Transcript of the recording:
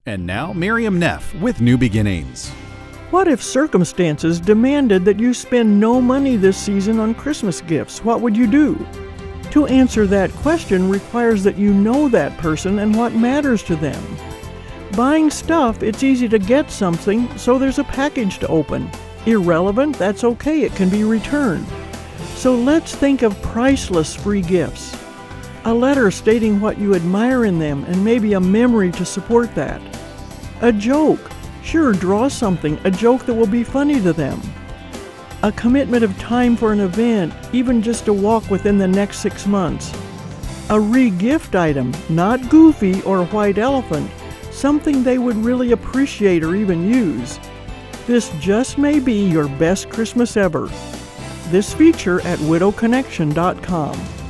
And now, Miriam Neff with New Beginnings. What if circumstances demanded that you spend no money this season on Christmas gifts? What would you do? To answer that question requires that you know that person and what matters to them. Buying stuff, it's easy to get something, so there's a package to open. Irrelevant, that's okay, it can be returned. So let's think of priceless free gifts. A letter stating what you admire in them and maybe a memory to support that. A joke. Sure, draw something, a joke that will be funny to them. A commitment of time for an event, even just a walk within the next 6 months. A re-gift item, not goofy or a white elephant, something they would really appreciate or even use. This just may be your best Christmas ever. This feature at widowconnection.com.